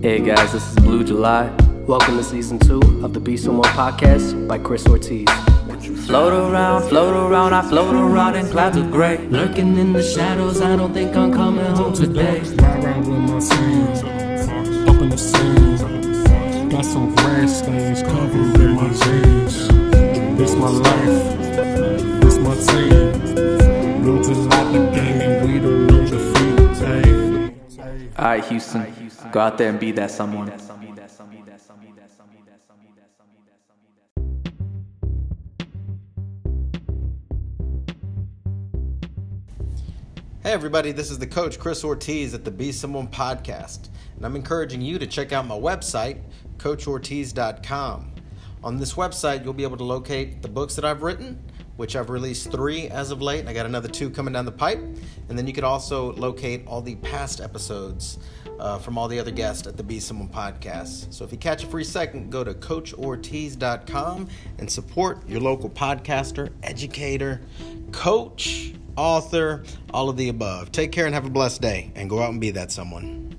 Hey guys, this is Blue July. Welcome to season 2 of the Be Someone podcast by Chris Ortiz. Float around, I float around in clouds of gray. Lurking in the shadows, I don't think I'm coming home today. Ride around with my scenes, up in the scenes. Got some rag stains covering my jeans. This my life, this my team. Blue July the game, we don't know defeat. Hey. Alright, Houston, go out there and be that someone. Hey everybody, this is the coach Chris Ortiz at the Be Someone podcast, and I'm encouraging you to check out my website, coachortiz.com. On this website, you'll be able to locate the books that I've written, which I've released 3 as of late, and I got another 2 coming down the pipe, and then you could also locate all the past episodes from all the other guests at the Be Someone podcast. So if you catch a free second, go to coachortiz.com and support your local podcaster, educator, coach, author, all of the above. Take care and have a blessed day, and go out and be that someone.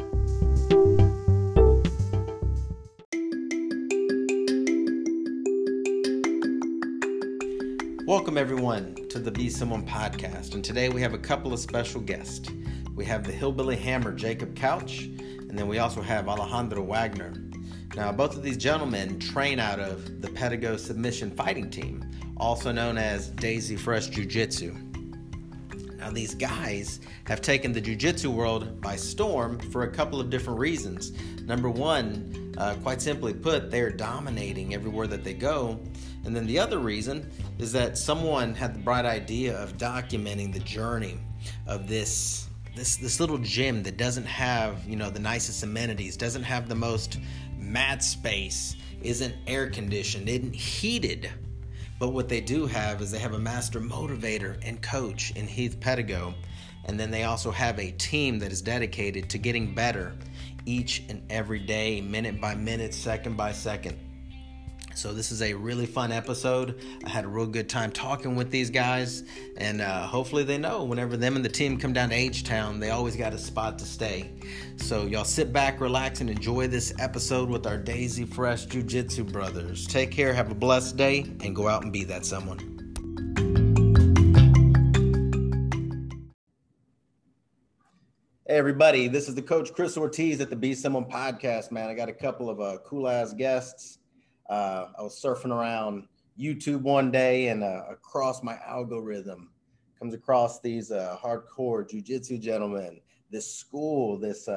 Welcome everyone to the Be Someone podcast, and today we have a couple of special guests. We have the Hillbilly Hammer, Jacob Couch, and then we also have Alejandro Wagner. Now, both of these gentlemen train out of the Pedigo Submission Fighting Team, also known as Daisy Fresh Jiu-Jitsu. Now, these guys have taken the jiu-jitsu world by storm for a couple of different reasons. Number one, quite simply put, they're dominating everywhere that they go. And then the other reason is that someone had the bright idea of documenting the journey of this little gym that doesn't have, the nicest amenities, doesn't have the most mat space, isn't air conditioned, isn't heated. But what they do have is they have a master motivator and coach in Heath Pedigo. And then they also have a team that is dedicated to getting better each and every day, minute by minute, second by second. So this is a really fun episode. I had a real good time talking with these guys, and hopefully they know whenever them and the team come down to H-Town, they always got a spot to stay. So y'all sit back, relax, and enjoy this episode with our Daisy Fresh Jiu-Jitsu brothers. Take care, have a blessed day, and go out and be that someone. Hey everybody, this is the coach Chris Ortiz at the Be Someone podcast, man. I got a couple of cool-ass guests. I was surfing around YouTube one day, and across my algorithm comes across these hardcore jiu-jitsu gentlemen, this school, this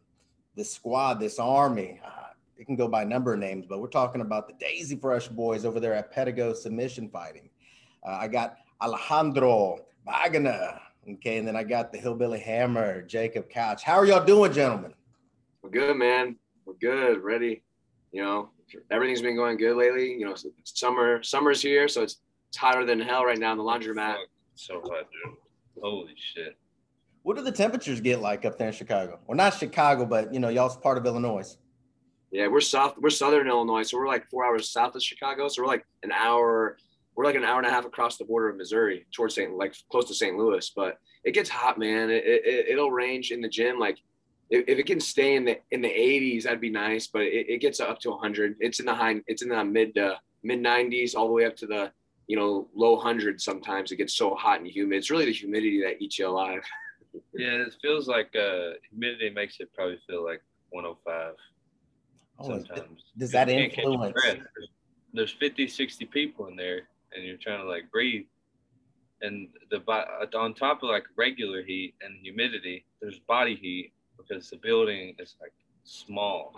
squad, this army. It can go by a number of names, but we're talking about the Daisy Fresh boys over there at Pedigo Submission Fighting. I got Alejandro Wagner, okay, and then I got the Hillbilly Hammer, Jacob Couch. How are y'all doing, gentlemen? We're good, man. We're good, ready. Everything's been going good lately. Summer's here, so it's hotter than hell right now in the laundromat. So hot, dude. Holy shit. What do the temperatures get like up there in Chicago? Well, not Chicago, but y'all's part of Illinois. Yeah, we're southern Illinois, so we're like 4 hours south of Chicago. So we're like an hour and a half across the border of Missouri towards close to St. Louis. But it gets hot, man. It'll range in the gym like. If it can stay in the 80s, that'd be nice. But it gets up to 100. It's in the mid 90s, all the way up to the low hundreds. Sometimes it gets so hot and humid. It's really the humidity that eats you alive. Yeah, it feels like humidity makes it probably feel like 105 sometimes. Does that influence? There's 50, 60 people in there, and you're trying to breathe. And on top of regular heat and humidity, there's body heat. Because the building is small.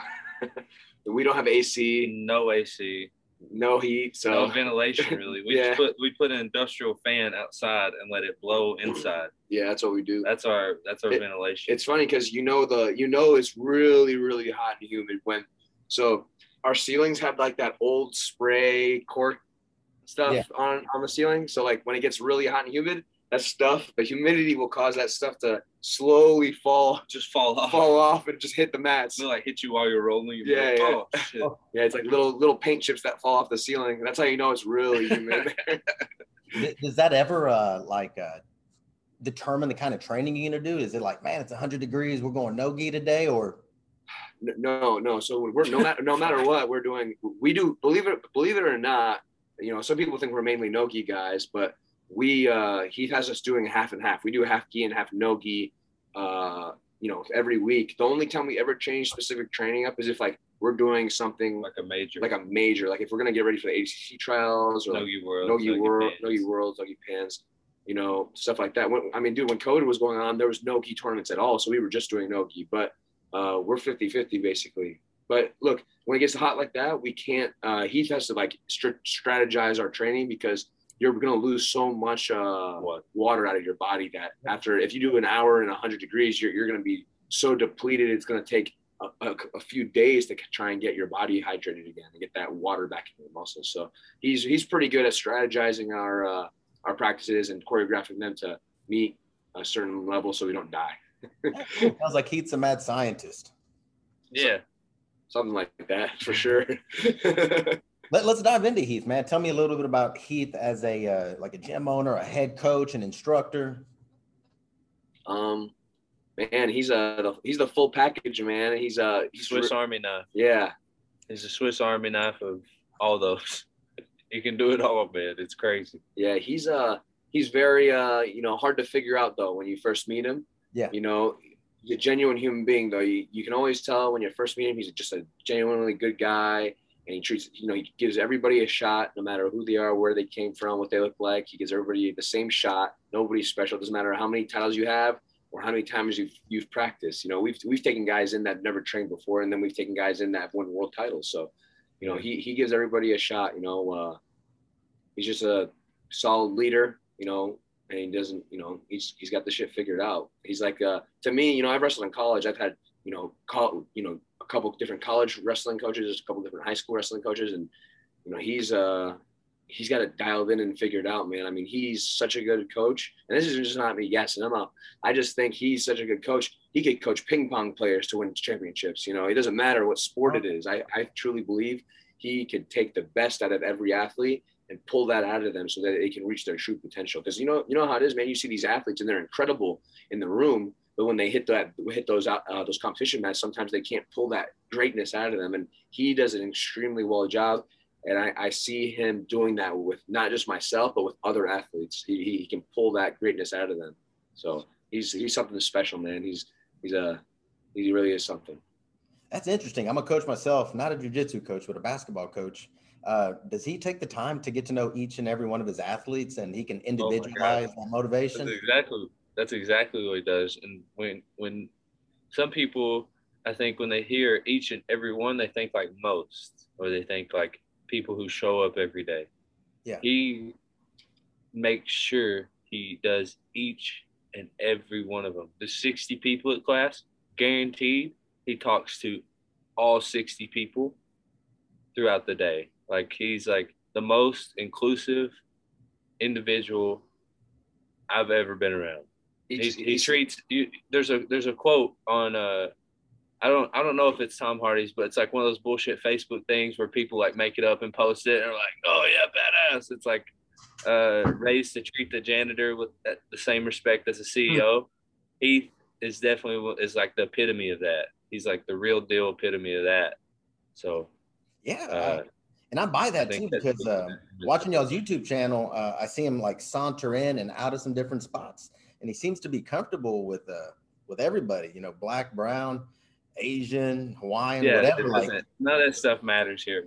We don't have AC. No AC. No heat. So no ventilation really. We put an industrial fan outside and let it blow inside. Yeah, that's what we do. That's our ventilation. It's funny because it's really, really hot and humid so our ceilings have that old spray cork stuff on the ceiling. So when it gets really hot and humid, that stuff, the humidity will cause that stuff to slowly fall off and just hit the mats. It'll hit you while you're rolling. Yeah. Oh, shit. Yeah, it's like little paint chips that fall off the ceiling. That's how you know it's really humid. Does that ever determine the kind of training you're gonna do? Is it man, it's 100 degrees, we're going no-gi today, or? No. So we're no matter what we're doing, we do, believe it or not, you know, some people think we're mainly no gi guys, but he has us doing half and half. We do half gi and half no gi, you know, every week. The only time we ever change specific training up is if like we're doing something like a major, like if we're gonna get ready for the ACC trials or Nogi World, Nogi Worlds, Nogi Pans, you know, stuff like that. When COVID was going on, there was no gi tournaments at all, so we were just doing no gi. But we're 50-50 basically. But look, when it gets hot like that, we can't. Heath has to like strategize our training because you're going to lose so much water out of your body that after, if you do an hour in 100 degrees, you're going to be so depleted. It's going to take a few days to try and get your body hydrated again and get that water back in your muscles. So he's pretty good at strategizing our practices and choreographing them to meet a certain level so we don't die. Sounds like Heath's a mad scientist. Yeah. Something like that for sure. Let's dive into Heath, man. Tell me a little bit about Heath as a like a gym owner, a head coach, an instructor. Man, he's the full package, man. He's Swiss Army knife. Yeah, he's a Swiss Army knife of all those. He can do it all, man. It's crazy. Yeah, he's very you know, hard to figure out though when you first meet him. Yeah, you know, he's a genuine human being though. You can always tell when you first meet him. He's just a genuinely good guy. And he treats, you know, he gives everybody a shot, no matter who they are, where they came from, what they look like. He gives everybody the same shot. Nobody's special. It doesn't matter how many titles you have or how many times you've practiced. You know, we've taken guys in that never trained before, and then we've taken guys in that have won world titles. So, you know, he gives everybody a shot. You know, he's just a solid leader. You know, and he doesn't. You know, he's got the shit figured out. He's like to me. You know, I've wrestled in college. I've had a couple different college wrestling coaches, a couple different high school wrestling coaches, and you know he's got it dialed in and figured out, man. I mean, he's such a good coach, and this is just not me guessing. I just think he's such a good coach. He could coach ping pong players to win championships. You know, it doesn't matter what sport it is. I truly believe he could take the best out of every athlete and pull that out of them so that they can reach their true potential. Because you know how it is, man. You see these athletes and they're incredible in the room, but when they hit those competition matches, sometimes they can't pull that greatness out of them. And he does an extremely well job. And I see him doing that with not just myself, but with other athletes. He can pull that greatness out of them. So he's something special, man. He really is something. That's interesting. I'm a coach myself, not a jiu-jitsu coach, but a basketball coach. Does he take the time to get to know each and every one of his athletes, and he can individualize that motivation? That's exactly what he does. And when some people, I think when they hear each and every one, they think like most, or they think like people who show up every day. Yeah. He makes sure he does each and every one of them. The 60 people at class, guaranteed, he talks to all 60 people throughout the day. Like he's like the most inclusive individual I've ever been around. He treats you. There's a quote on I don't know if it's Tom Hardy's, but it's like one of those bullshit Facebook things where people like make it up and post it and are like, oh yeah, badass. It's like raised to treat the janitor with the same respect as a CEO. Heath is definitely like the epitome of that. He's like the real deal epitome of that. So yeah. And I buy that too, because watching y'all's YouTube channel, I see him like saunter in and out of some different spots, and he seems to be comfortable with everybody, you know, black, brown, Asian, Hawaiian, whatever. None of that stuff matters here,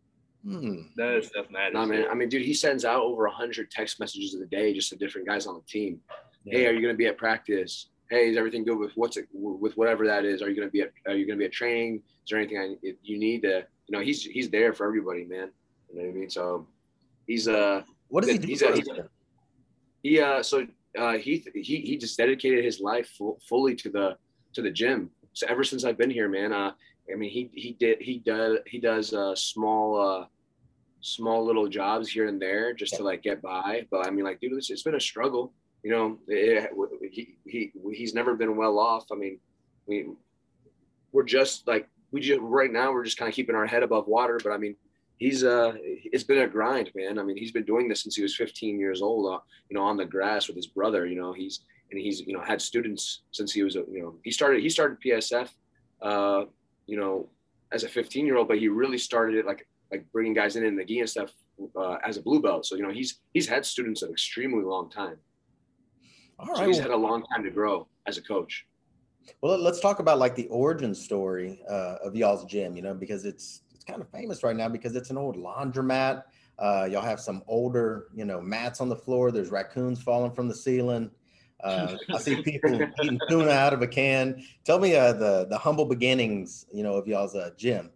man. None of that stuff matters. No, man. I mean, dude, he sends out over 100 text messages a day just to different guys on the team. Yeah. Hey, are you going to be at practice? Hey, is everything good with whatever that is? Are you going to be at training? Is there anything you need to? You know, he's there for everybody, man. You know what I mean? So he's what does he do? He just dedicated his life fully to the gym. So ever since I've been here, man, I mean, he does small little jobs here and there just to like get by. But I mean, like, dude, it's been a struggle. You know, he's never been well off. I mean, right now we're just kind of keeping our head above water. But I mean, it's been a grind, man. I mean, he's been doing this since he was 15 years old, you know, on the grass with his brother. You know, he's you know, had students since he was, you know, he started PSF as a 15-year-old, but he really started it like bringing guys in the gi and stuff as a blue belt. So, he's had students an extremely long time. All right. So he's had a long time to grow as a coach. Well, let's talk about like the origin story of y'all's gym, because it's kind of famous right now because it's an old laundromat. Y'all have some older, mats on the floor. There's raccoons falling from the ceiling. I see people eating tuna out of a can. Tell me the humble beginnings, of y'all's gym.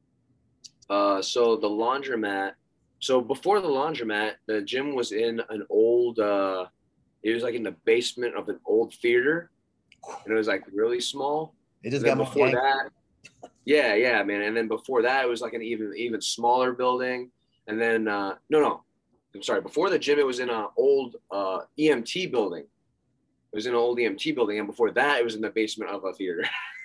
So the laundromat. So before the laundromat, the gym was in an old. It was like in the basement of an old theater, and it was like really small. It just got before that. Yeah, man. And then before that, it was like an even smaller building. And then no, I'm sorry. Before the gym, it was in an old EMT building. It was in an old EMT building, and before that, it was in the basement of a theater.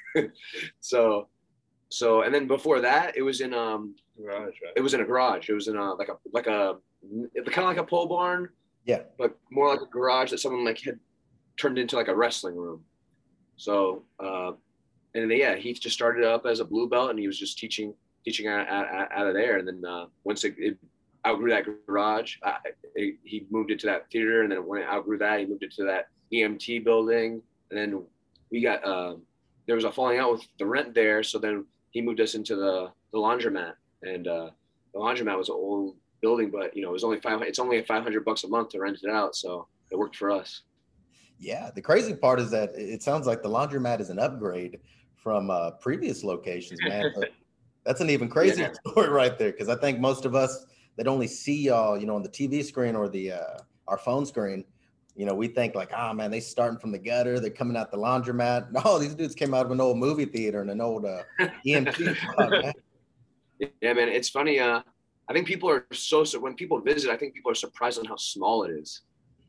So, and then before that, it was in garage. Right? It was in a garage. It was in like a kind of like a pole barn. Yeah, but more like a garage that someone like had turned into like a wrestling room. So, and then, Heath just started up as a blue belt, and he was just teaching out of there. And then once it outgrew that garage, he moved it to that theater, and then when it outgrew that, he moved it to that EMT building. And then we got there was a falling out with the rent there, so then he moved us into the laundromat, and the laundromat was an old building, but it was only it's only $500 a month to rent it out, so it worked for us. Yeah, the crazy part is that it sounds like the laundromat is an upgrade from previous locations, man. That's an even crazier story right there, because I think most of us that only see y'all, on the TV screen or the our phone screen, we think like, man, they starting from the gutter, they're coming out the laundromat. No, these dudes came out of an old movie theater and an old EMT spot, man. Yeah, man, it's funny. I think people are so when people visit, I think people are surprised on how small it is.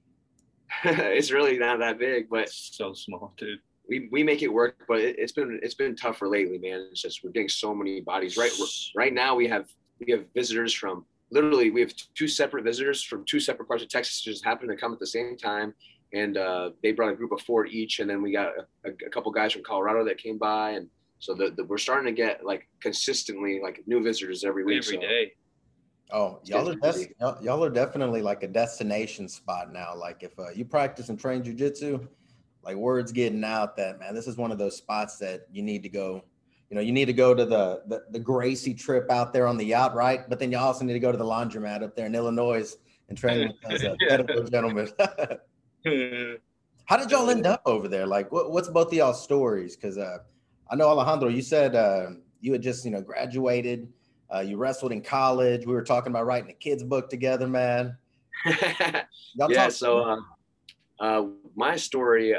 It's really not that big, but so small, dude. We make it work, but it's been tougher lately, man. It's just we're getting so many bodies. Right now we have visitors from literally we have two separate visitors from two separate parts of Texas just happen to come at the same time, and they brought a group of 4 each, and then we got a couple guys from Colorado that came by, and so we're starting to get like consistently like new visitors every week. Every day. Oh, y'all are definitely like a destination spot now. Like if you practice and train jiu-jitsu, like word's getting out that, man, this is one of those spots that you need to go. You need to go to the Gracie trip out there on the yacht, right? But then you also need to go to the laundromat up there in Illinois and train with those medical gentlemen. How did y'all end up over there? Like, what's both of y'all's stories? Because I know, Alejandro, you said you had just graduated. You wrestled in college. We were talking about writing a kid's book together, man. So my story.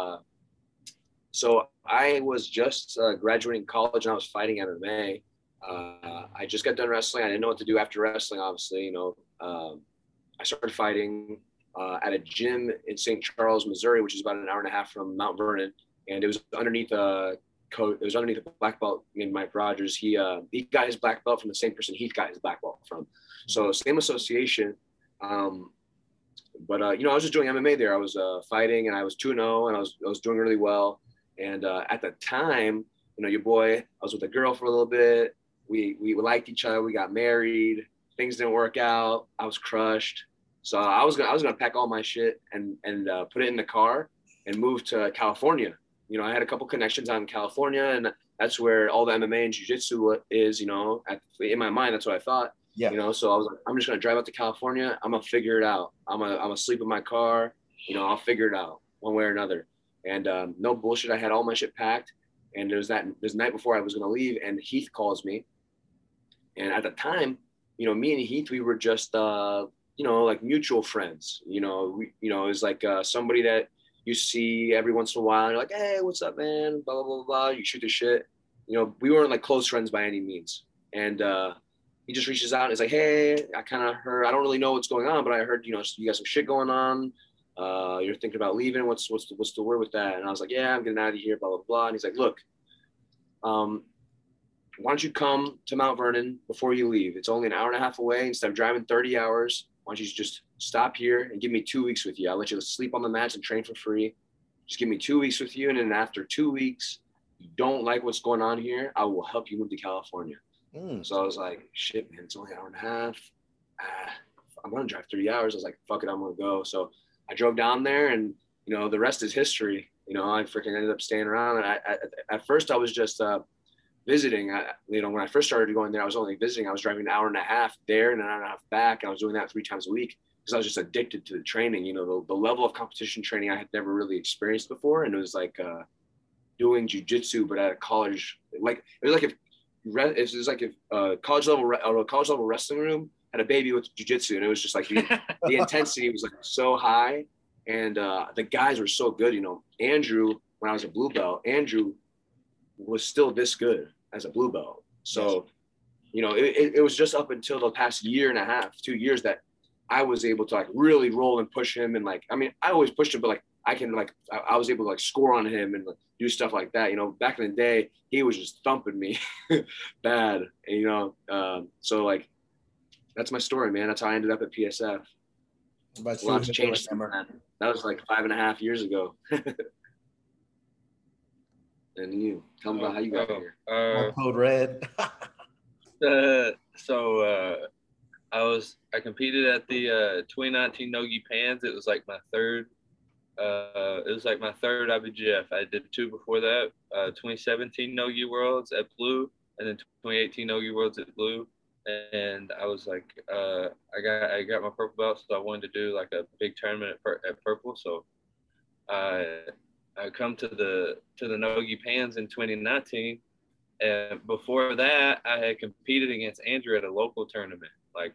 So I was just graduating college and I was fighting MMA. I just got done wrestling. I didn't know what to do after wrestling, obviously. I started fighting at a gym in St. Charles, Missouri, which is about an hour and a half from Mount Vernon, and it was underneath a black belt named Mike Rogers. He got his black belt from the same person Heath got his black belt from. So same association. But I was just doing MMA there. I was fighting, and I was 2-0, and I was doing really well. And at the time, your boy, I was with a girl for a little bit. We liked each other. We got married. Things didn't work out. I was crushed. So I was gonna pack all my shit and put it in the car and move to California. I had a couple connections out in California, and that's where all the MMA and jiu-jitsu is. In my mind, that's what I thought. Yeah. So I was like, I'm just gonna drive out to California. I'm gonna figure it out. I'm gonna sleep in my car. I'll figure it out one way or another. And no bullshit, I had all my shit packed. And there's this night before I was gonna leave, and Heath calls me. And at the time, me and Heath, we were just like mutual friends. It was like somebody that you see every once in a while, and you're like, hey, what's up, man? Blah, blah, blah, blah. You shoot the shit. We weren't like close friends by any means. And he just reaches out and is like, hey, I kind of heard, I don't really know what's going on, but I heard, you got some shit going on. You're thinking about leaving. What's the word with that? And I was like, yeah, I'm getting out of here, blah, blah, blah. And he's like, look, why don't you come to Mount Vernon before you leave? It's only an hour and a half away. Instead of driving 30 hours, why don't you just stop here and give me 2 weeks with you? I'll let you sleep on the mats and train for free. Just give me 2 weeks with you. And then after 2 weeks, you don't like what's going on here, I will help you move to California. Mm. So I was like, shit, man, it's only an hour and a half. I'm going to drive 3 hours. I was like, fuck it, I'm going to go. So I drove down there, and, you know, the rest is history. You know, I freaking ended up staying around. And at first I was just visiting. You know, when I first started going there, I was only visiting. I was driving an hour and a half there and an hour and a half back. And I was doing that 3 times a week because I was just addicted to the training. You know, the level of competition training I had never really experienced before. And it was like doing jujitsu, but at a college, like, it was like if college level wrestling room had a baby with jujitsu, and it was just like the intensity was like so high, and the guys were so good. You know, Andrew, when I was a blue belt, Andrew was still this good as a blue belt. So, you know, it was just up until the past year and a half, 2 years, that I was able to like really roll and push him. And like, I mean, I always pushed him, but like I was able to like score on him and like, do stuff like that. You know, back in the day, he was just thumping me bad. And, you know, so like, that's my story, man. That's how I ended up at PSF. But A lot's changed since then. That was like 5.5 years ago. And you, tell me about how you got here. Code Red. I competed at the 2019 Nogi Pans. It was like my third. It was like my third IBJJF. I did 2 before that. 2017 Nogi Worlds at Blue, and then 2018 Nogi Worlds at Blue. And I was like, I got my purple belt, so I wanted to do like a big tournament at purple. So I come to the Nogi Pans in 2019, and before that, I had competed against Andrew at a local tournament, like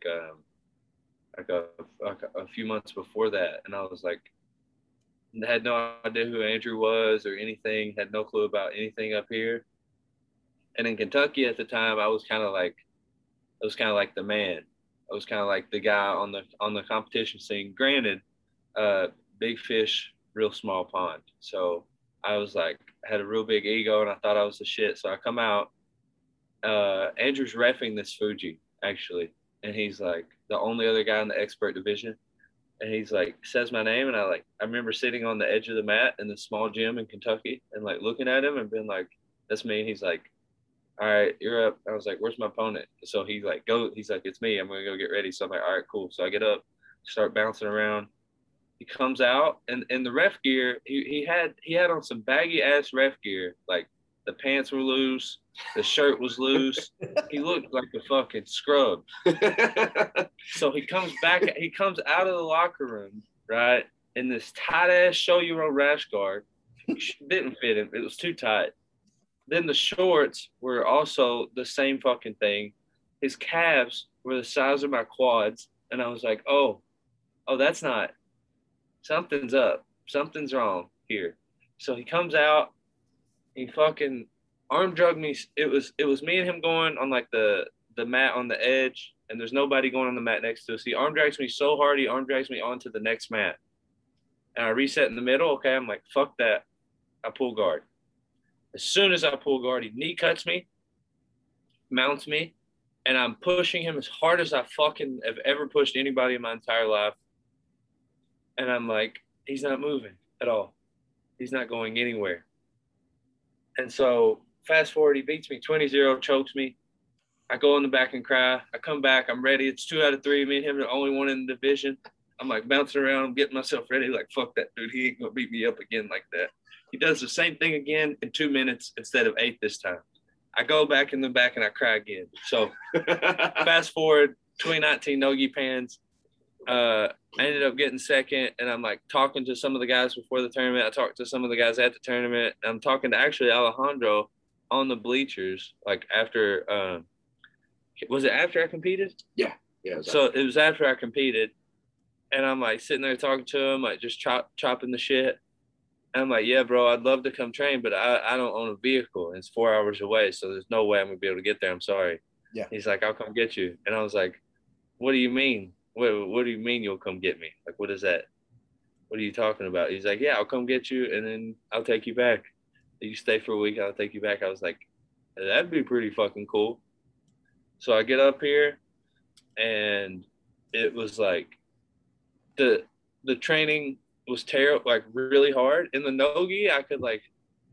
a few months before that, and I was like, had no idea who Andrew was or anything, had no clue about anything up here. And in Kentucky at the time, I was kind of like the man. I was kind of like the guy on the competition scene. Granted, big fish, real small pond. So I was like, had a real big ego, and I thought I was the shit. So I come out. Andrew's reffing this Fuji, actually, and he's like the only other guy in the expert division. And he's like, says my name, and I remember sitting on the edge of the mat in the small gym in Kentucky and like looking at him and being like, that's me. And he's like, all right, you're up. I was like, where's my opponent? So he's like, go. He's like, it's me. I'm going to go get ready. So I'm like, all right, cool. So I get up, start bouncing around. He comes out, and in the ref gear, he had on some baggy ass ref gear. Like the pants were loose, the shirt was loose. He looked like a fucking scrub. So he comes out of the locker room, right, in this tight ass Shoyuro rash guard. Didn't fit him. It was too tight. Then the shorts were also the same fucking thing. His calves were the size of my quads. And I was like, oh, that's not, something's up. Something's wrong here. So he comes out, he fucking arm drug me. It was me and him going on like the mat on the edge, and there's nobody going on the mat next to us. He arm drags me so hard, he arm drags me onto the next mat. And I reset in the middle. Okay, I'm like, fuck that. I pull guard. As soon as I pull guard, he knee cuts me, mounts me, and I'm pushing him as hard as I fucking have ever pushed anybody in my entire life. And I'm like, he's not moving at all. He's not going anywhere. And so fast forward, he beats me 20-0, chokes me. I go in the back and cry. I come back. I'm ready. It's 2 out of 3. Me and him are the only one in the division. I'm like bouncing around, getting myself ready. Like, fuck that dude. He ain't going to beat me up again like that. He does the same thing again in 2 minutes instead of 8 this time. I go back in the back and I cry again. So fast forward, 2019 Nogi Pans. I ended up getting second, and I'm like talking to some of the guys before the tournament. I talked to some of the guys at the tournament. I'm talking to actually Alejandro on the bleachers, like after, was it after I competed? Yeah. So it was after I competed, and I'm like sitting there talking to him, like just chopping the shit. And I'm like, yeah, bro, I'd love to come train, but I don't own a vehicle, and it's 4 hours away, so there's no way I'm gonna be able to get there. I'm sorry. Yeah. He's like, I'll come get you. And I was like, what do you mean? What do you mean you'll come get me? Like, what is that? What are you talking about? He's like, yeah, I'll come get you, and then I'll take you back. You stay for a week, I'll take you back. I was like, that'd be pretty fucking cool. So I get up here, and it was like the training was terrible, like really hard. In the Nogi, I could like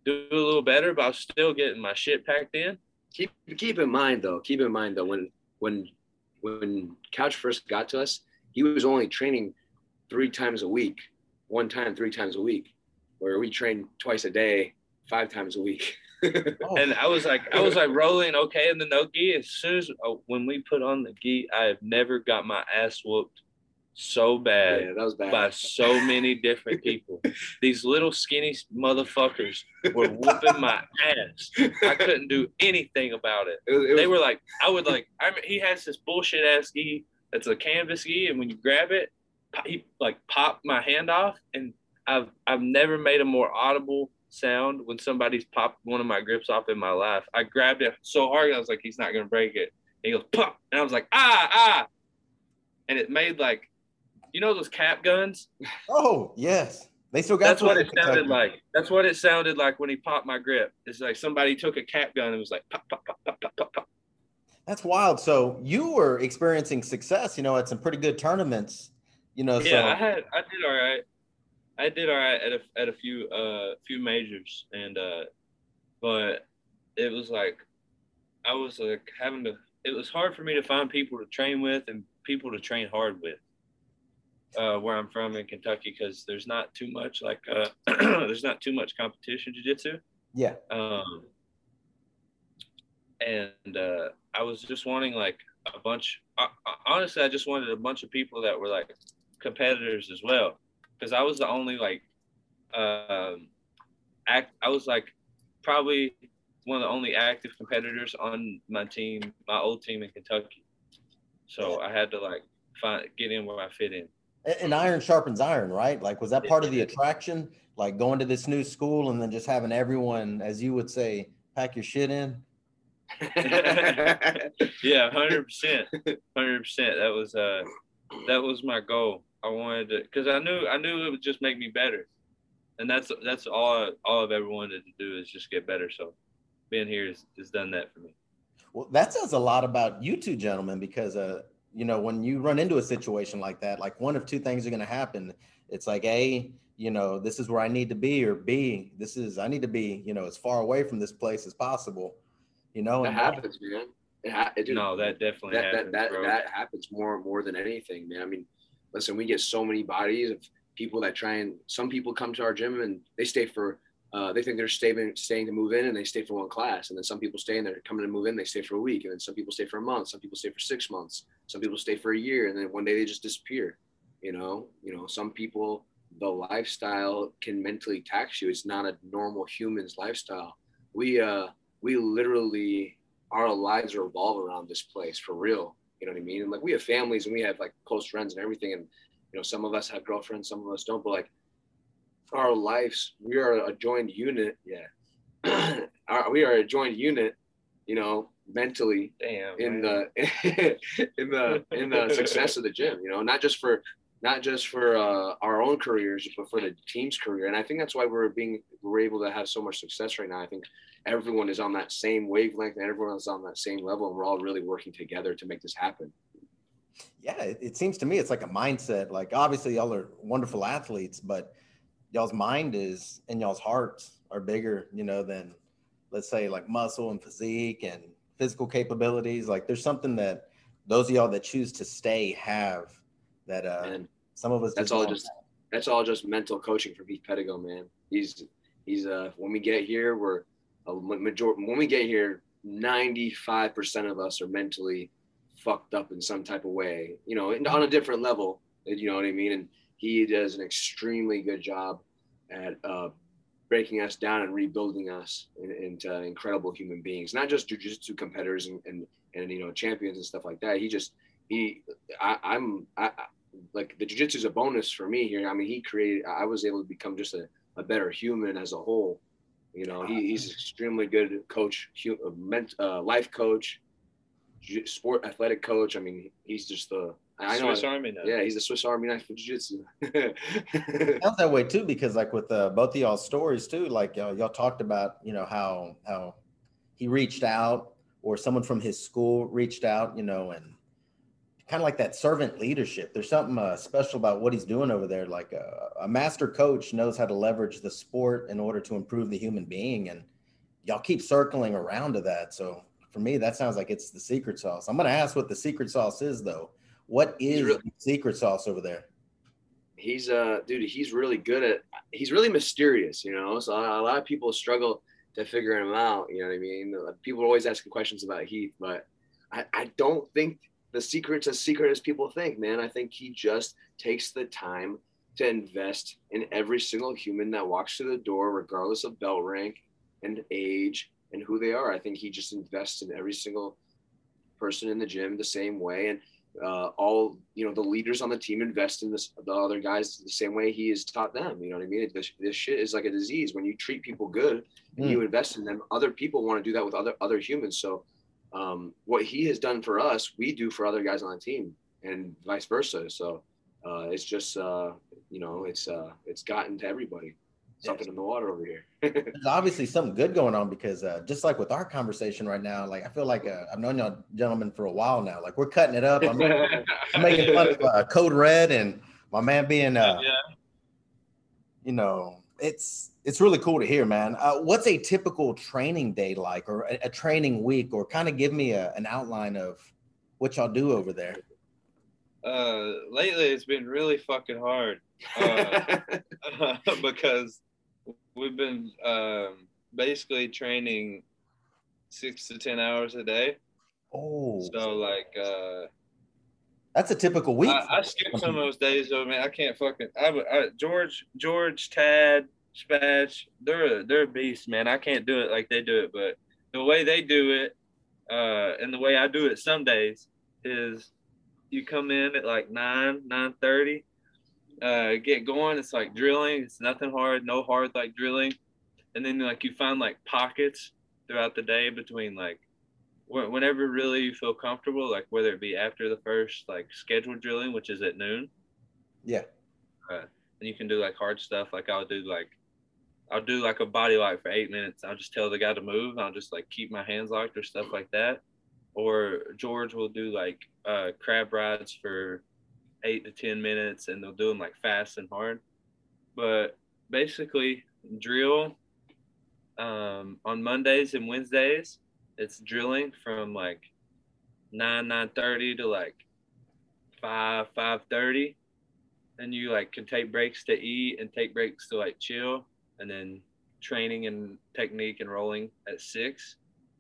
do a little better, but I was still getting my shit packed in. Keep in mind though, when Couch first got to us, he was only training 3 times a week, 1 time 3 times a week, where we trained twice a day, 5 times a week. And I was like rolling okay in the no gi. As soon as when we put on the gi, I have never got my ass whooped so bad, Yeah, that was bad. by so many different people. These little skinny motherfuckers were whooping my ass. I couldn't do anything about it. They were like, he has this bullshit ass gi that's a canvas gi, and when you grab it, he like popped my hand off, and I've never made a more audible sound when somebody's popped one of my grips off in my life. I grabbed it so hard, I was like, he's not gonna break it. And he goes, pop, and I was like, ah, and it made like, you know those cap guns? Oh, yes. They still got That's what it sounded like. That's what it sounded like when he popped my grip. It's like somebody took a cap gun and was like, pop, pop, pop, pop, pop, pop, pop. That's wild. So you were experiencing success, at some pretty good tournaments, Yeah, so. I did all right. I did all right at a few majors, and but it was like I was like it was hard for me to find people to train with and people to train hard with. Where I'm from in Kentucky, because there's not too much there's not too much competition jiu-jitsu. Yeah. And I was just wanting like a bunch. Honestly, I just wanted a bunch of people that were like competitors as well, because I was the only I was like probably one of the only active competitors on my team, my old team in Kentucky. So I had to like get in where I fit in. And iron sharpens iron, right? Like, was that part of the attraction? Like going to this new school and then just having everyone, as you would say, pack your shit in? Yeah, 100%. 100%. That was my goal. I wanted to, because I knew it would just make me better. And that's all I've ever wanted to do is just get better. So being here has done that for me. Well, that says a lot about you two gentlemen, because when you run into a situation like that, like one of two things are going to happen. It's like, A, this is where I need to be, or B, I need to be, as far away from this place as possible, That happens, man. No, that definitely happens, bro. That happens more than anything, man. I mean, listen, we get so many bodies of people that some people come to our gym and they stay for, they think they're staying to move in, and they stay for 1 class. And then some people stay and they're coming to move in, they stay for a week. And then some people stay for a month. Some people stay for 6 months. Some people stay for a year. And then one day they just disappear. Some people, the lifestyle can mentally tax you. It's not a normal human's lifestyle. We literally, our lives revolve around this place for real. You know what I mean? And like, we have families and we have like close friends and everything. And, some of us have girlfriends, some of us don't, but like, our lives, we are a joined unit. Yeah. We are a joined unit, mentally. Damn, in the success of the gym, not just for our own careers, but for the team's career. And I think that's why we're able to have so much success right now. I think everyone is on that same wavelength and everyone is on that same level, and we're all really working together to make this happen. Yeah, it seems to me it's like a mindset. Like, obviously y'all are wonderful athletes, but y'all's mind and y'all's hearts are bigger, than, let's say, like muscle and physique and physical capabilities. Like, there's something that those of y'all that choose to stay have that some of us. That's all just mental coaching for Beef Pedigo, man. He's when we get here, when we get here, 95% of us are mentally fucked up in some type of way, on a different level, you know what I mean? And he does an extremely good job at breaking us down and rebuilding us into incredible human beings, not just jiu-jitsu competitors and champions and stuff like that. I'm like, the jiu-jitsu is a bonus for me here. I mean, I was able to become just a better human as a whole. He's an extremely good coach, life coach, sport athletic coach. I mean, he's just Swiss Army knife. Yeah, he's the Swiss Army knife for jiu-jitsu. It sounds that way too, because like with both of y'all's stories too, like y'all talked about, how he reached out, or someone from his school reached out, and kind of like that servant leadership. There's something special about what he's doing over there. Like a master coach knows how to leverage the sport in order to improve the human being. And y'all keep circling around to that. So for me, that sounds like it's the secret sauce. I'm going to ask what the secret sauce is, though. What is the secret sauce over there? He's dude, he's really good at, he's really mysterious, you know, so a lot of people struggle to figure him out, you know what I mean? People are always asking questions about Heath, but I don't think the secret's as secret as people think, man. I think he just takes the time to invest in every single human that walks through the door, regardless of belt rank and age and who they are. I think he just invests in every single person in the gym the same way. And all, you know, the leaders on the team invest in the other guys the same way he has taught them. You know what I mean? This shit is like a disease. When you treat people good and you invest in them, other people want to do that with other humans. So what he has done for us, we do for other guys on the team, and vice versa. So it's just you know, it's gotten to everybody. Something in the water over here. There's obviously something good going on, because just like with our conversation right now, like I feel like I've known y'all gentlemen for a while now. Like we're cutting it up. I'm making fun of Code Red and my man being, you know, it's really cool to hear, man. What's a typical training day like, or a training week, or kind of give me an outline of what y'all do over there? Lately it's been really fucking hard because we've been basically training 6 to 10 hours a day. Oh, so like that's a typical week. I skip some of those days though, man. I can't fucking. George, Tad, Spatch, they're a beast, man. I can't do it like they do it, but the way they do it, and the way I do it some days is you come in at like 9:30. Get going. It's like drilling. It's nothing hard, no hard like drilling. And then like you find like pockets throughout the day between like whenever really you feel comfortable, like whether it be after the first like scheduled drilling, which is at noon. Yeah. And you can do like hard stuff. Like I'll do like a body lock for 8 minutes. I'll just tell the guy to move. I'll just like keep my hands locked or stuff like that. Or George will do like crab rides for 8 to 10 minutes, and they'll do them like fast and hard. But basically drill on Mondays and Wednesdays, it's drilling from like 9:30 to like 5:30, and you like can take breaks to eat and take breaks to like chill, and then training and technique and rolling at 6.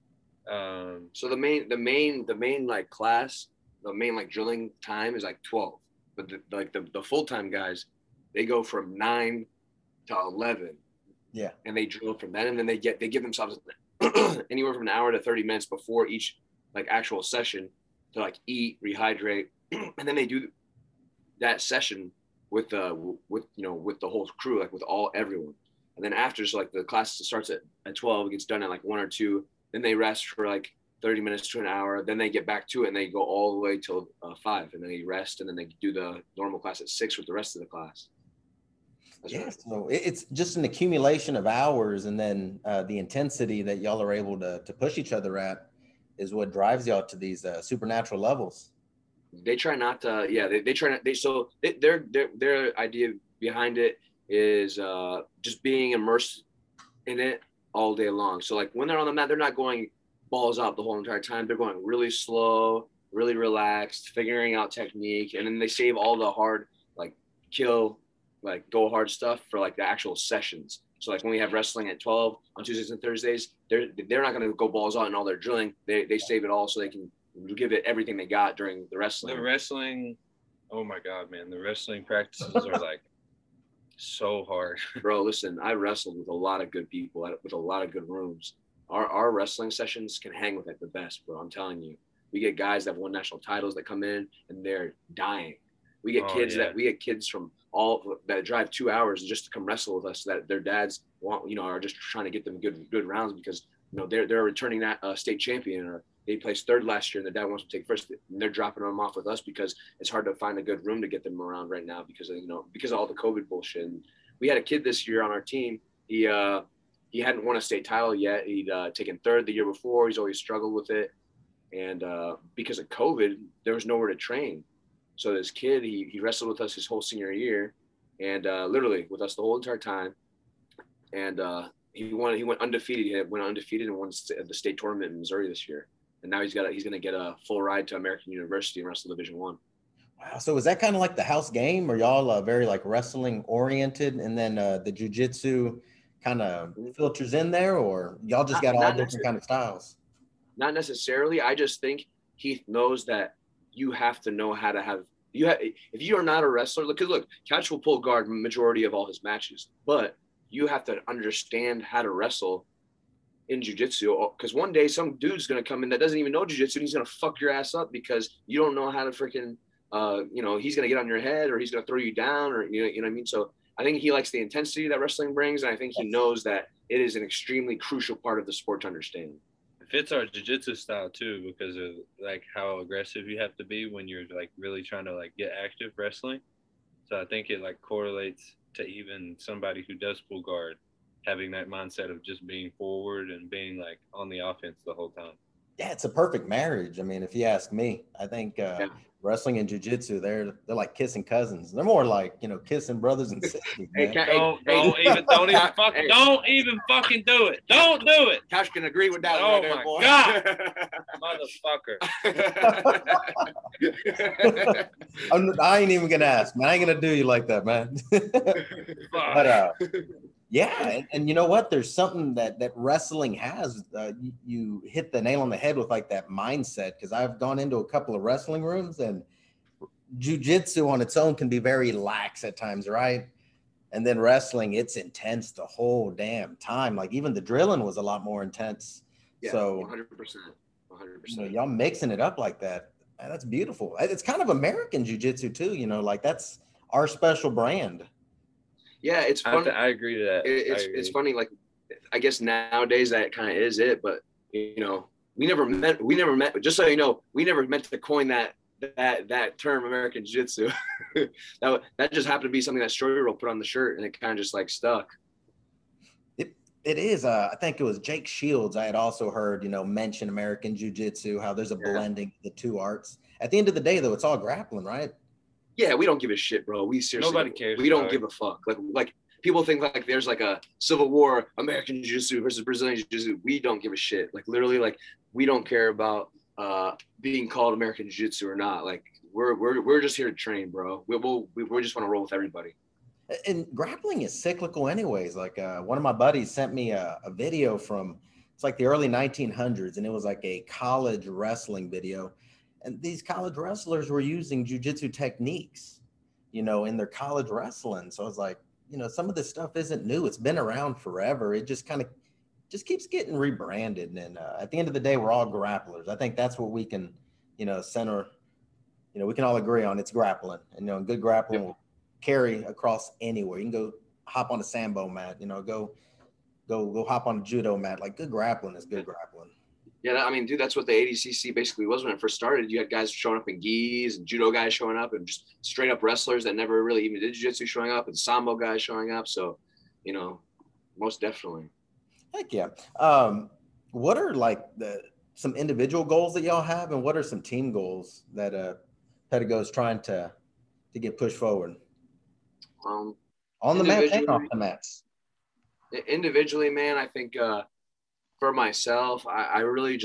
So the main like class, the main like drilling time is like 12. But the full-time guys, they go from 9 to 11. Yeah. And they drill from that, and then they give themselves anywhere from an hour to 30 minutes before each like actual session to like eat, rehydrate, and then they do that session with you know, with the whole crew, like with everyone. And then after, so like the class starts at 12, gets done at like 1 or 2, then they rest for like 30 minutes to an hour, then they get back to it, and they go all the way till 5, and then they rest, and then they do the normal class at 6 with the rest of the class. That's yeah, right. so it's just an accumulation of hours, and then the intensity that y'all are able to push each other at is what drives y'all to these supernatural levels. They try not to, they try not, so their idea behind it is just being immersed in it all day long. So like when they're on the mat, they're not going balls out the whole entire time. They're going really slow, really relaxed, figuring out technique, and then they save all the hard, like kill, like go hard stuff for like the actual sessions. So like when we have wrestling at 12 on Tuesdays and Thursdays, they're not going to go balls out in all their drilling. They save it all so they can give it everything they got during the wrestling. The wrestling, oh my God, man, the wrestling practices are like so hard. Bro, listen, I wrestled with a lot of good people with a lot of good rooms. Our wrestling sessions can hang with it the best, bro. I'm telling you. We get guys that have won national titles that come in and they're dying. We get kids from all that drive 2 hours just to come wrestle with us, that their dads want, you know, are just trying to get them good rounds because, you know, they're a returning state champion, or they placed 3rd last year and their dad wants to take 1st, and they're dropping them off with us because it's hard to find a good room to get them around right now because of, you know, because of all the COVID bullshit. And we had a kid this year on our team. He hadn't won a state title yet. He'd taken 3rd the year before. He's always struggled with it. And because of COVID, there was nowhere to train. So this kid, he wrestled with us his whole senior year, and literally with us the whole entire time. And he went undefeated. He went undefeated and won the state tournament in Missouri this year. And now he's going to get a full ride to American University and wrestle Division I. Wow. So is that kind of like the house game? Are y'all very like wrestling oriented, and then the jiu-jitsu kind of filters in there, or y'all just got all different kind of styles? Not necessarily. I just think Heath knows that you have to know how to have if you are not a wrestler, because look, Couch will pull guard majority of all his matches, but you have to understand how to wrestle in jiu-jitsu, because one day some dude's going to come in that doesn't even know jiu-jitsu, and he's going to fuck your ass up because you don't know how to freaking he's going to get on your head, or he's going to throw you down, or you know what I mean? So I think he likes the intensity that wrestling brings, and I think he knows that it is an extremely crucial part of the sport to understand. It fits our jiu-jitsu style too, because of like how aggressive you have to be when you're like really trying to like get active wrestling. So I think it like correlates to even somebody who does pull guard having that mindset of just being forward and being like on the offense the whole time. Yeah, it's a perfect marriage. I mean, if you ask me, I think wrestling and jiu-jitsu, they're like kissing cousins. They're more like, kissing brothers and sisters. Don't even fucking do it. Don't do it. Couch can agree with that. Oh my God, motherfucker. I ain't even gonna ask, man. I ain't gonna do you like that, man. But yeah, and you know what? There's something that wrestling has. You hit the nail on the head with like that mindset, because I've gone into a couple of wrestling rooms, and jiu-jitsu on its own can be very lax at times, right? And then wrestling, it's intense the whole damn time. Like even the drilling was a lot more intense. Yeah, so 100%. Y'all mixing it up like that. Man, that's beautiful. It's kind of American jiu-jitsu too, like that's our special brand. Yeah, it's funny. I agree to that. It's funny. Like, I guess nowadays that kind of is it, but we never met. Just so you know, we never meant to coin that term American Jiu-Jitsu. that just happened to be something that Story Roll put on the shirt, and it kind of just like stuck. It is. I think it was Jake Shields. I had also heard mention American Jiu-Jitsu, how there's a blending of the two arts. At the end of the day, though, it's all grappling, right? Yeah, we don't give a shit, bro. We seriously, nobody cares. We don't give a fuck. Like people think like there's like a civil war, American Jiu-Jitsu versus Brazilian Jiu-Jitsu. We don't give a shit. Like literally, like we don't care about being called American Jiu-Jitsu or not. Like we're just here to train, bro. We just want to roll with everybody. And grappling is cyclical, anyways. Like one of my buddies sent me a video from it's like the early 1900s, and it was like a college wrestling video. And these college wrestlers were using jiu-jitsu techniques, in their college wrestling. So I was like, some of this stuff isn't new. It's been around forever. It just keeps getting rebranded. And at the end of the day, we're all grapplers. I think that's what we can, center, we can all agree on. It's grappling. And, good grappling will carry across anywhere. You can go hop on a Sambo mat, go hop on a judo mat. Like good grappling is good grappling. Yeah, I mean, dude, that's what the ADCC basically was when it first started. You had guys showing up in gis and judo guys showing up and just straight up wrestlers that never really even did jiu-jitsu showing up, and sambo guys showing up. So, most definitely. Heck yeah. What are like some individual goals that y'all have, and what are some team goals that Pedigo's trying to get pushed forward? On the mat and off the mats. Individually, man, I think for myself, I really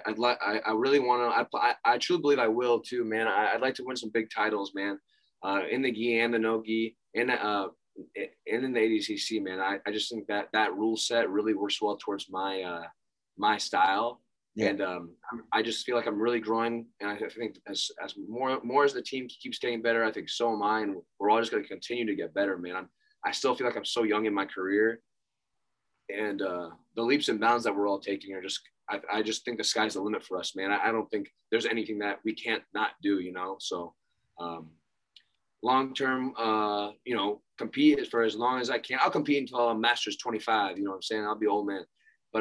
want to. I truly believe I will too, man. I'd like to win some big titles, man, in the gi and the no gi, and in the ADCC, man. I just think that rule set really works well towards my style, yeah. And I just feel like I'm really growing, and I think as more as the team keeps getting better, I think so am I, and we're all just going to continue to get better, man. I still feel like I'm so young in my career. And the leaps and bounds that we're all taking are just, I just think the sky's the limit for us, man. I don't think there's anything that we can't not do, So long-term, compete for as long as I can. I'll compete until I'm Masters 25, you know what I'm saying? I'll be old man. But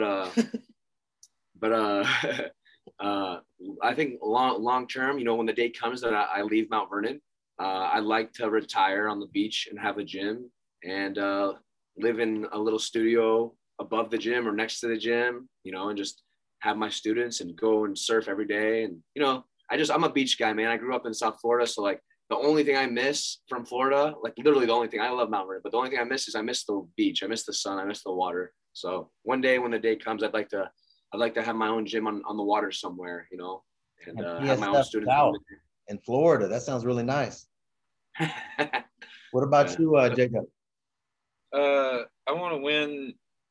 I think long-term, when the day comes that I leave Mount Vernon, I'd like to retire on the beach and have a gym and live in a little studio above the gym or next to the gym, and just have my students and go and surf every day. And, you know, I'm a beach guy, man. I grew up in South Florida. So like the only thing I miss from Florida, like literally the only thing, I love Mount Vernon, but the only thing I miss is I miss the beach. I miss the sun. I miss the water. So one day when the day comes, I'd like to have my own gym on the water somewhere, you know, and have my own students. Out in Florida. That sounds really nice. What about you, Jacob? I want to win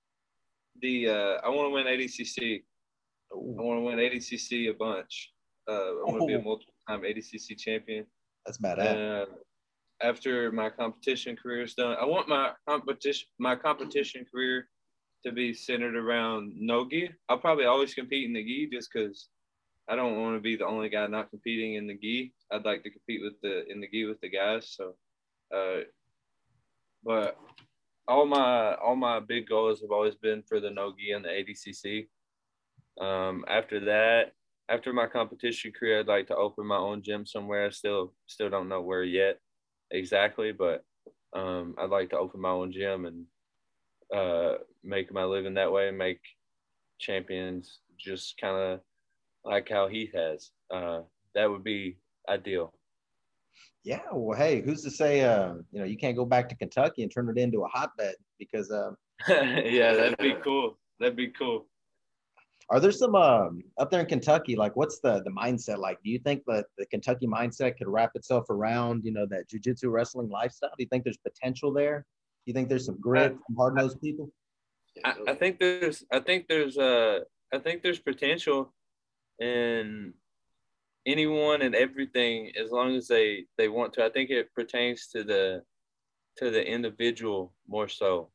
ADCC. I want to win ADCC a bunch. I want to be a multiple-time ADCC champion. That's badass. After my competition career is done, I want my competition career to be centered around no gi. I'll probably always compete in the gi just because I don't want to be the only guy not competing in the gi. I'd like to compete in the gi with the guys. So, but all my big goals have always been for the no gi and the ADCC. After my competition career, I'd like to open my own gym somewhere. I still don't know where yet exactly, but I'd like to open my own gym and make my living that way, make champions just kind of like how he has. That would be ideal. Yeah, well, hey, who's to say you can't go back to Kentucky and turn it into a hotbed because yeah, that'd be cool. That'd be cool. Are there some up there in Kentucky, like what's the mindset like? Do you think that the Kentucky mindset could wrap itself around, that jiu-jitsu wrestling lifestyle? Do you think there's potential there? Do you think there's some grit, some hard-nosed people? I think there's potential in anyone and everything as long as they want to. I think it pertains to the individual more so.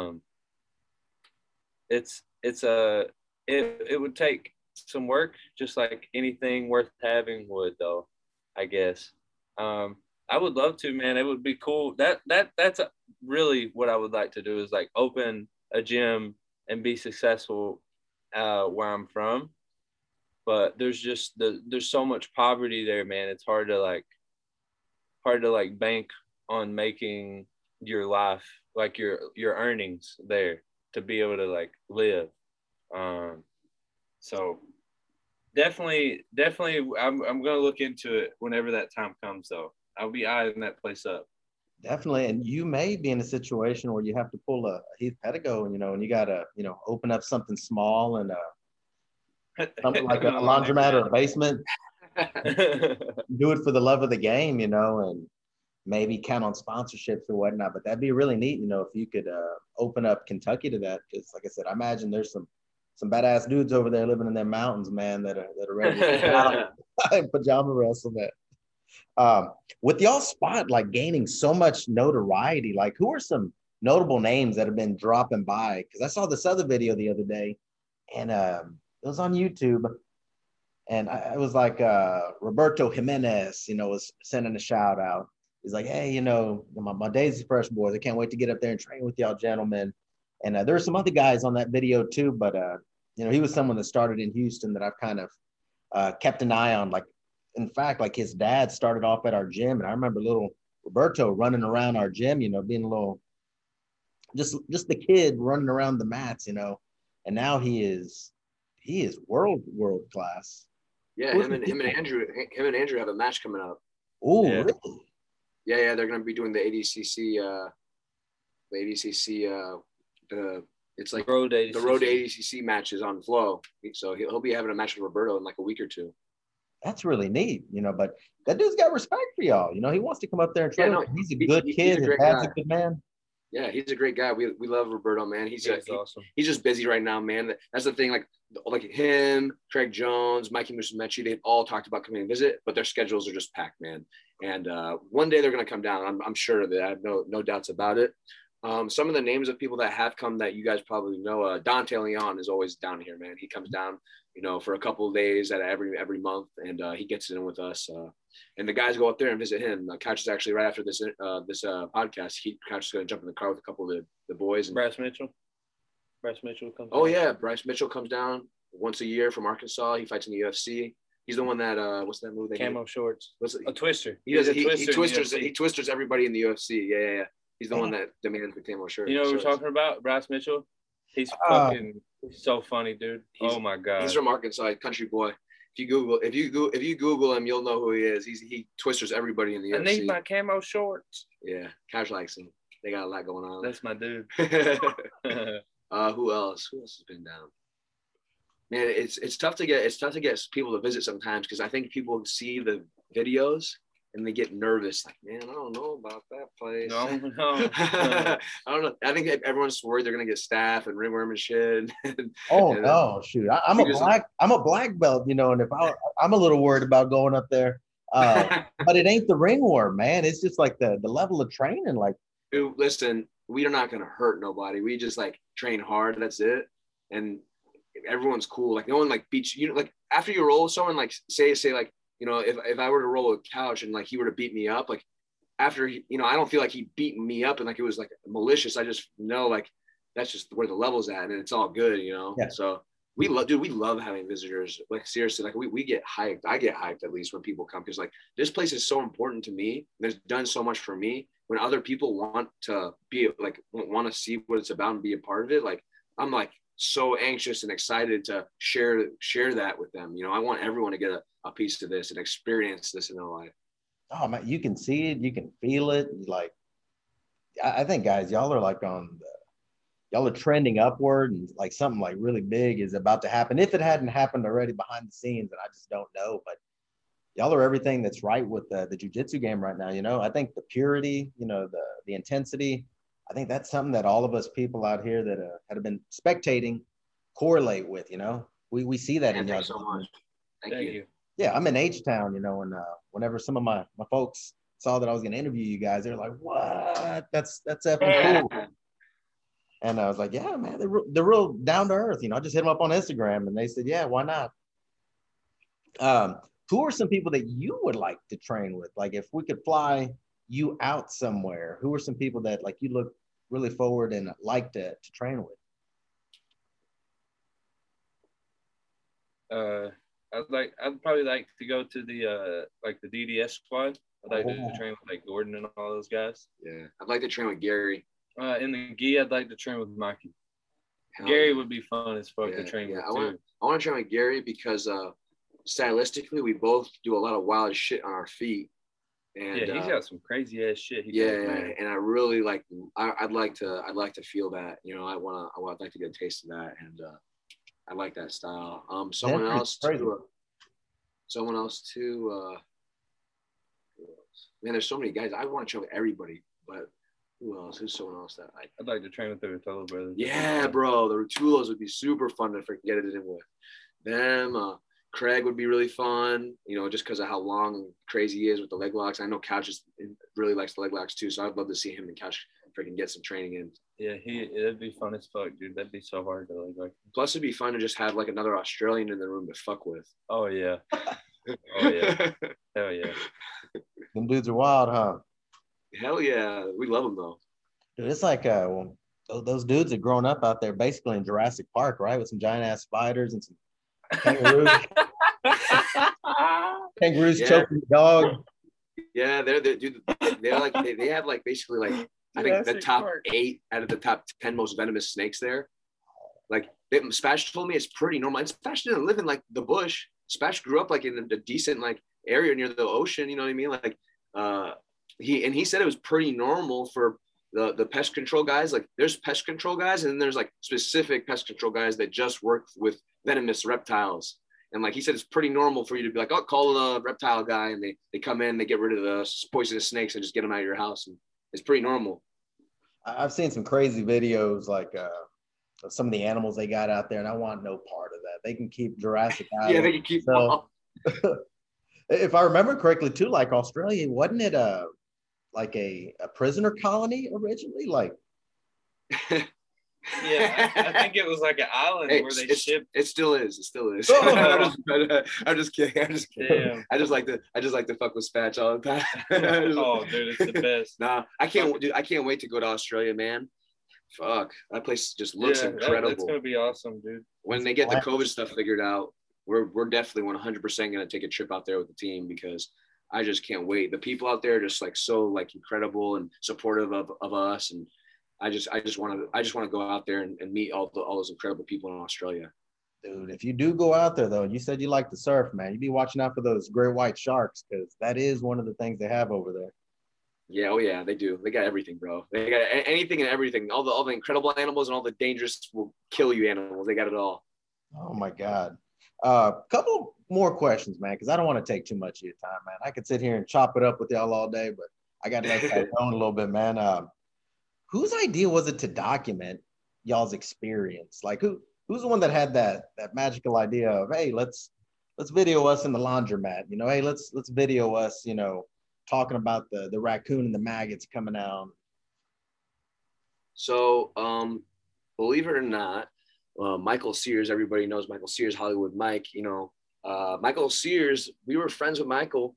It would take some work, just like anything worth having would, though, I guess. I would love to, man. It would be cool. That's really what I would like to do is like open a gym and be successful where I'm from. But there's so much poverty there, man. It's hard to bank on making your life, like your earnings there to be able to like live. So definitely I'm going to look into it whenever that time comes though. I'll be eyeing that place up. Definitely. And you may be in a situation where you have to pull a Heath Pedigo, and you got to, open up something small and something like a laundromat or a basement. Do it for the love of the game, and maybe count on sponsorships or whatnot. But that'd be really neat, if you could open up Kentucky to that. Because like I said, I imagine there's some badass dudes over there living in their mountains, man, that are ready to pajama wrestle, man. With y'all spot like gaining so much notoriety, like who are some notable names that have been dropping by? Because I saw this other video the other day, and it was on YouTube, and it was like Roberto Jimenez, was sending a shout out. He's like, hey, my Daisy Fresh boys, I can't wait to get up there and train with y'all gentlemen. And there were some other guys on that video too, but he was someone that started in Houston that I've kind of kept an eye on. Like, in fact, like his dad started off at our gym, and I remember little Roberto running around our gym, being a little, just the kid running around the mats, and now he is world class. Yeah, him and Andrew have a match coming up. Oh, yeah. Really? Yeah, they're going to be doing the ADCC. It's like Road ADCC. The Road ADCC matches on Flow. So he'll be having a match with Roberto in like a week or two. That's really neat, but that dude's got respect for y'all. He wants to come up there and train. Yeah, no, he's a good kid. His dad's a good man. Yeah, he's a great guy. We love Roberto, man. He's awesome. He's just busy right now, man. That's the thing. Like him, Craig Jones, Mikey Musumeci, they all talked about coming and visit, but their schedules are just packed, man. And one day they're going to come down. I'm sure of that. I have no doubts about it. Some of the names of people that have come that you guys probably know, Dante Leon is always down here, man. He comes down, for a couple of days at every month, and he gets in with us. And the guys go up there and visit him. Couch is actually right after this podcast. Couch is going to jump in the car with a couple of the boys. And Bryce Mitchell comes. Oh yeah, Bryce Mitchell comes down once a year from Arkansas. He fights in the UFC. He's the one that what's that movie? Camo shorts. A twister. He twisters everybody in the UFC. Yeah. He's the one that demands the camo shirt. You know what we're talking about? Bryce Mitchell. He's fucking He's so funny, dude. Oh my god. He's from Arkansas, country boy. If you Google him, you'll know who he is. He twisters everybody in the UFC. I need my camo shorts. Yeah, Couch likes him. They got a lot going on. That's my dude. Who else? Who else has been down? Man, it's tough to get people to visit sometimes because I think people see the videos and they get nervous. Like, man, I don't know about that place. No. I don't know. I think everyone's worried they're gonna get staph and ringworm and shit. No, shoot! I'm a black belt, you know, and if I'm a little worried about going up there, but it ain't the ringworm, man. It's just like the level of training. Like, dude, listen, we are not gonna hurt nobody. We just like train hard. That's it, and everyone's cool. Like no one like beats you. Like after you roll with someone, like say like. You know, if I were to roll a Couch and like he were to beat me up, like after I don't feel like he beat me up and like it was like malicious. I just know like that's just where the level's at and it's all good, you know. Yeah. So we love having visitors. Like seriously, like we get hyped. I get hyped at least when people come because like this place is so important to me. There's done so much for me. When other people want to be like want to see what it's about and be a part of it, like I'm like so anxious and excited to share that with them. You know, I want everyone to get a piece of this and experience this in their life. Oh man, you can see it, you can feel it. Like, I think guys, y'all are like y'all are trending upward, and like something like really big is about to happen. If it hadn't happened already behind the scenes, and I just don't know, but y'all are everything that's right with the jiu-jitsu game right now. You know, I think the purity, you know, the intensity. I think that's something that all of us people out here that have been spectating correlate with, you know. We see that in y'all. Thanks so much. Thank you. Yeah, I'm in H-Town, you know, and whenever some of my folks saw that I was going to interview you guys, they're like, what? That's effing cool. And I was like, yeah, man, they're real down to earth. You know, I just hit them up on Instagram and they said, yeah, why not? Who are some people that you would like to train with? Like if we could fly you out somewhere, who are some people that like you look really forward and like to train with? I'd probably like to go to the like the DDS squad. I'd like to train with like Gordon and all those guys. Yeah, I'd like to train with Gary. In the gi, I'd like to train with Mikey. Gary would be fun as fuck to train with too. I want to train with Gary because stylistically we both do a lot of wild shit on our feet. And yeah, he's got some crazy ass shit. And I really like. I'd like to feel that. You know, I'd like to get a taste of that, and I like that style. Someone else too. Man, there's so many guys. I want to train with everybody, but who else? Who's someone else that I'd like to train with the Rutulo brothers. Yeah, bro, the Rutulos would be super fun to freaking get it in with them. Craig would be really fun, you know, just because of how long and crazy he is with the leg locks. I know Couch really likes the leg locks too, so I'd love to see him and Couch freaking get some training in. Yeah, it'd be fun as fuck, dude. That'd be so hard to like. Plus, it'd be fun to just have like another Australian in the room to fuck with. Oh yeah. Oh yeah. Hell yeah. Them dudes are wild, huh? Hell yeah, we love them though. Dude, it's like those dudes have grown up out there basically in Jurassic Park, right? With some giant ass spiders and some kangaroos. Kangaroos choking the dog. Yeah, they're like they have like basically like I think the top 8 out of the top 10 most venomous snakes there. Like Spash told me it's pretty normal. And Spash didn't live in like the bush. Spash grew up like in a decent like area near the ocean. You know what I mean? Like he said it was pretty normal for the pest control guys. Like there's pest control guys and then there's like specific pest control guys that just work with venomous reptiles. And like he said, it's pretty normal for you to be like, oh, call the reptile guy, and they come in, they get rid of the poisonous snakes and just get them out of your house. And it's pretty normal. I've seen some crazy videos like of some of the animals they got out there, and I want no part of that. They can keep Jurassic Island. Yeah, they can keep them all. If I remember correctly, too, like Australia, wasn't it like a prisoner colony originally? Like, yeah, I think it was like an island where they shipped. It still is. It still is. Oh. I'm just kidding. Damn. I just like to fuck with Spatch all the time. Oh, dude, it's the best. Nah, I can't wait to go to Australia, man. Fuck, that place just looks incredible. That's gonna be awesome, dude. When they get the COVID stuff figured out, we're definitely 100% gonna take a trip out there with the team because I just can't wait. The people out there are just like so like incredible and supportive of us, and I just want to go out there and meet all those incredible people in Australia. Dude, if you do go out there though, you said you like to surf, man. You be watching out for those great white sharks because that is one of the things they have over there. Yeah, oh yeah, they do. They got everything, bro. They got anything and everything. All the incredible animals and all the dangerous will kill you animals. They got it all. Oh my God. Couple more questions, man, because I don't want to take too much of your time, man. I could sit here and chop it up with y'all all day, but I got to let that go a little bit, man. Whose idea was it to document y'all's experience? Like who's the one that had that magical idea of, hey, let's video us in the laundromat, you know, hey, let's video us, you know, talking about the raccoon and the maggots coming out. So believe it or not, Michael Sears, everybody knows Michael Sears, Hollywood Mike, you know, Michael Sears, we were friends with Michael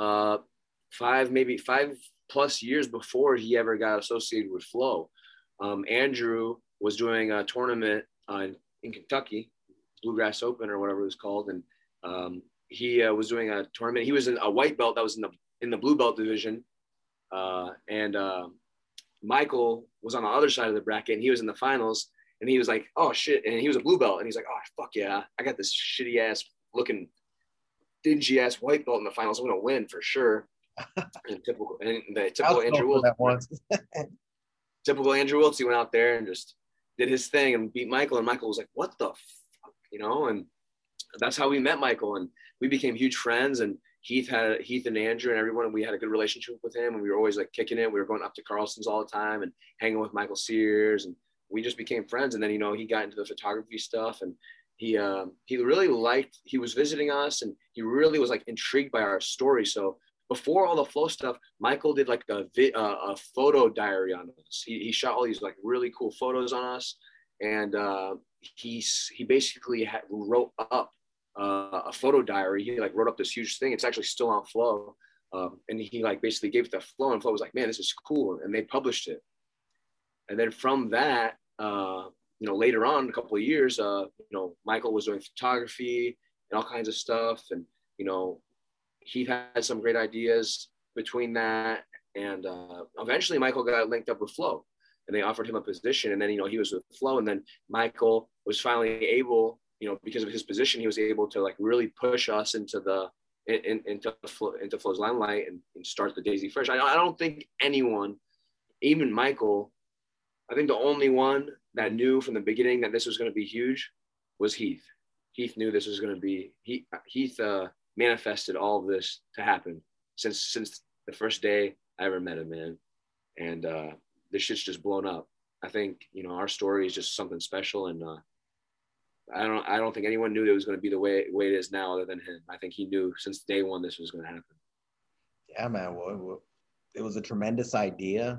5+ years before he ever got associated with Flow. Andrew was doing a tournament in Kentucky, Bluegrass Open or whatever it was called, and he was doing a tournament. He was in a white belt that was in the blue belt division, and Michael was on the other side of the bracket, and he was in the finals. And he was like, "Oh shit!" And he was a blue belt, and he's like, "Oh fuck yeah, I got this shitty ass looking, dingy ass white belt in the finals. I'm gonna win for sure." And the typical Andrew Wiltz. Typical Andrew Wiltz, he went out there and just did his thing and beat Michael. And Michael was like, "What the fuck," you know? And that's how we met Michael, and we became huge friends. And Heath and Andrew and everyone, and we had a good relationship with him, and we were always like kicking it. We were going up to Carlson's all the time and hanging with Michael Sears, and we just became friends. And then, you know, he got into the photography stuff, and he really liked, he was visiting us, and he really was like intrigued by our story. So before all the Flow stuff, Michael did like a photo diary on us. He shot all these like really cool photos on us. And he basically wrote up a photo diary. He like wrote up this huge thing. It's actually still on Flow. And he like basically gave it to Flow, and Flow was like, "Man, this is cool." And they published it. And then from that, you know, later on, a couple of years, you know, Michael was doing photography and all kinds of stuff. And, you know, he had some great ideas between that. And eventually Michael got linked up with Flow, and they offered him a position. And then, you know, he was with Flow. And then Michael was finally able, you know, because of his position, he was able to like really push us into Flow's limelight and start the Daisy Fresh. I don't think anyone, even Michael, I think the only one that knew from the beginning that this was going to be huge was Heath. Heath knew this was going to be, Heath manifested all of this to happen since the first day I ever met him, man. And this shit's just blown up. I think, you know, our story is just something special. And I don't think anyone knew it was going to be the way it is now other than him. I think he knew since day one this was going to happen. Yeah, man. Well, it was a tremendous idea.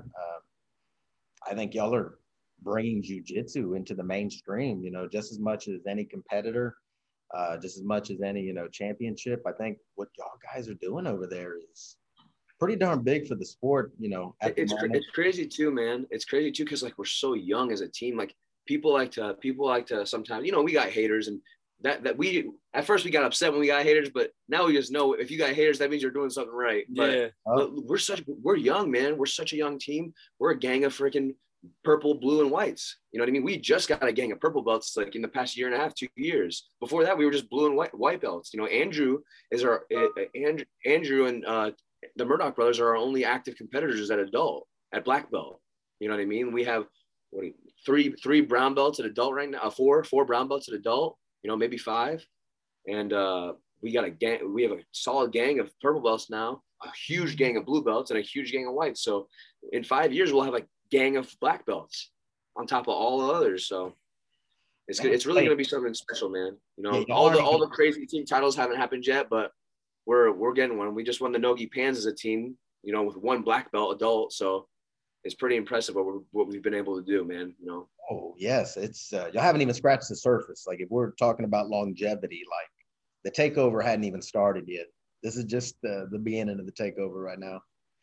I think y'all are bringing jiu-jitsu into the mainstream, you know, just as much as any competitor, just as much as any, you know, championship. I think what y'all guys are doing over there is pretty darn big for the sport, you know. It's crazy too, man. It's crazy too, because like we're so young as a team. Like people like to sometimes, you know, we got haters, and that we at first we got upset when we got haters, but now we just know if you got haters, that means you're doing something right. But we're young, man. We're such a young team. We're a gang of freaking purple, blue, and whites. You know what I mean? We just got a gang of purple belts like in the past year and a half, 2 years. Before that, we were just blue and white belts. You know, Andrew and the Murdoch brothers are our only active competitors at black belt. You know what I mean? We have three brown belts at adult right now. Four brown belts at adult. You know, maybe 5. And we got a gang. We have a solid gang of purple belts now, a huge gang of blue belts, and a huge gang of whites. So in 5 years, we'll have a gang of black belts on top of all the others. So it's good. It's really going to be something special, man. You know, all the crazy team titles haven't happened yet, but we're getting one. We just won the Nogi Pans as a team, you know, with 1 black belt adult. So it's pretty impressive what we've been able to do, man. You know. Oh yes, it's y'all haven't even scratched the surface. Like if we're talking about longevity, like the takeover hadn't even started yet. This is just the beginning of the takeover right now.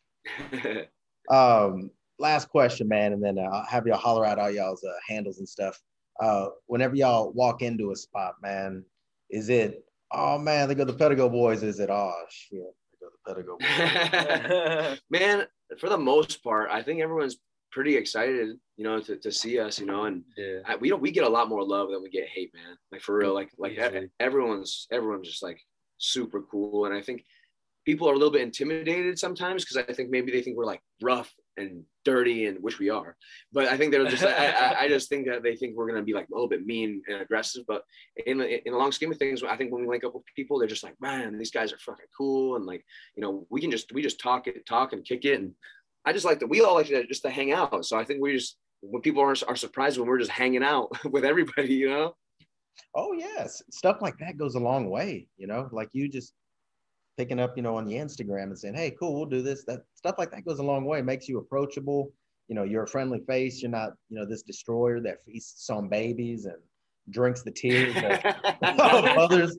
Last question, man, and then I'll have y'all holler out all y'all's handles and stuff. Whenever y'all walk into a spot, man, is it, oh man, they go the Pedigo boys? Is it, oh shit, they go the Pedigo boys? Man, for the most part, I think everyone's pretty excited, you know, to see us, you know, and Yeah. we get a lot more love than we get hate, man. Like for real, like Easily. everyone's just like super cool, and I think people are a little bit intimidated sometimes because I think maybe they think we're like rough and dirty, and which we are, but I think they're just I just think that they think we're gonna be like a little bit mean and aggressive, but in the long scheme of things, I think when we link up with people, they're just like, man, these guys are fucking cool, and like, you know, we just talk and kick it, and I just like that we all like to just to hang out. So I think we just, when people are surprised when we're just hanging out with everybody, you know. Oh yes, stuff like that goes a long way, you know, like you just picking up, you know, on the Instagram and saying, hey, cool, we'll do this. That stuff like that goes a long way. It makes you approachable. You know, you're a friendly face. You're not, you know, this destroyer that feasts on babies and drinks the tears of others.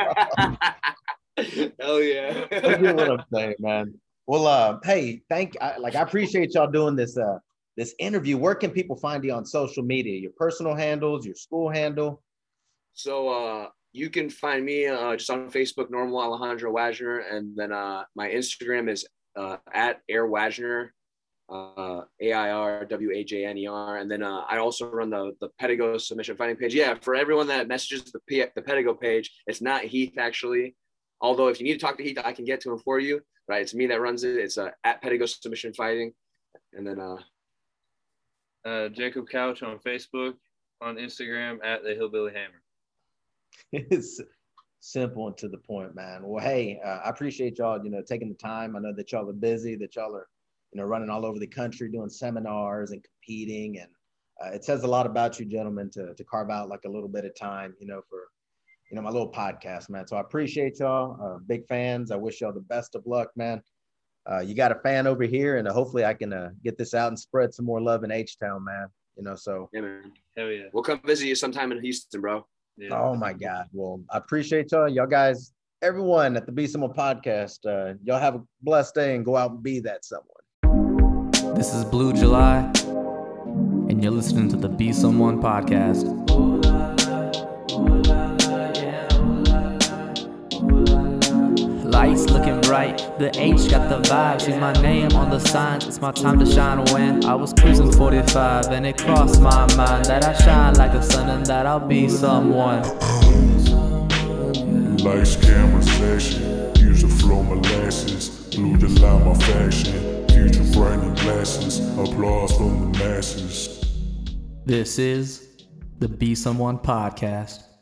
Hell yeah. You get what I'm saying, man. Well, hey, I appreciate y'all doing this this interview. Where can people find you on social media? Your personal handles, your school handle? So you can find me just on Facebook, normal Alejandro Wagner, and then my Instagram is at Air Wagner, AIRWAJNER, and then I also run the Pedigo submission finding page. Yeah, for everyone that messages the Pedigo page, it's not Heath actually. Although if you need to talk to Heath, I can get to him for you. Right, it's me that runs it. It's at Pedigo submission fighting, and then Jacob Couch on Facebook, on Instagram at the Hillbilly Hammer. It's simple and to the point, man. Well, hey, I appreciate y'all, you know, taking the time. I know that y'all are busy, that y'all are, you know, running all over the country doing seminars and competing, and it says a lot about you, gentlemen, to carve out like a little bit of time, you know, for, you know, my little podcast, man. So I appreciate y'all. Big fans. I wish y'all the best of luck, man. You got a fan over here, and hopefully I can get this out and spread some more love in H-Town, man. You know, so. yeah, man. Hell yeah. We'll come visit you sometime in Houston, bro. Yeah. Oh my God. Well, I appreciate y'all. Y'all guys, everyone at the Be Someone podcast, y'all have a blessed day and go out and be that someone. This is Blue July, and you're listening to the Be Someone podcast. Lights looking bright, the H got the vibe. See my name on the signs, it's my time to shine. When I was cruising 45 and it crossed my mind that I shine like the sun and that I'll be someone. Lights, cameras, action. Use the flow, molasses. Blue to line my fashion. Future brightening glasses. Applause from the masses. This is the Be Someone podcast.